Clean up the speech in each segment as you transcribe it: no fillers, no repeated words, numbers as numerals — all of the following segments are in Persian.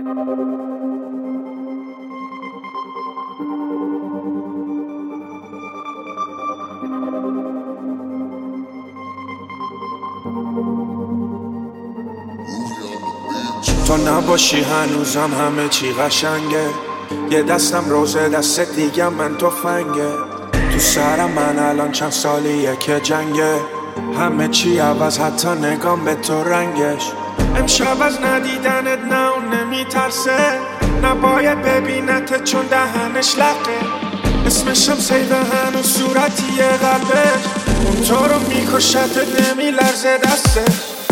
تو نباشی هنوزم همه چی قشنگه، یه دستم روزه دست دیگه من تفنگه. تو سرم من الان چند سالیه که جنگه، همه چی عوض حتی نگام به تو رنگش. امشب از ندیدنت نه اون نمیترسه، نباید ببینت چون دهنش لقه. اسمشم سیده هنوز صورتیه قلبش، اون تو رو میکشت نمیلرزه دستش.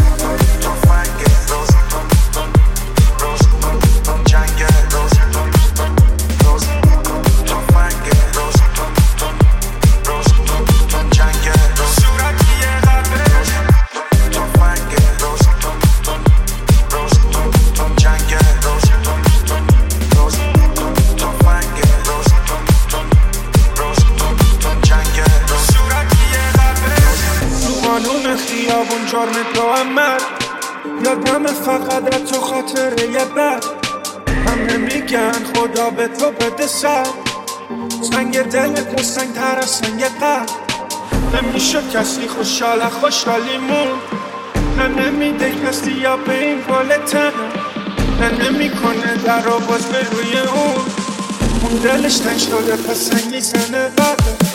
قانون خیابون جرم تو عمر، یادم فقط از تو خاطره یه بر. همه میگن خدا به تو بده سر، سنگ دلت سنگ تر از سنگ قلب. نمیشه کسی خوشحالی مون، نه نمیده کسی یا به این گل تنم، نه نمیکنه در رو باز به روی اون دلش تنگ شده پس سنگی زنه بده.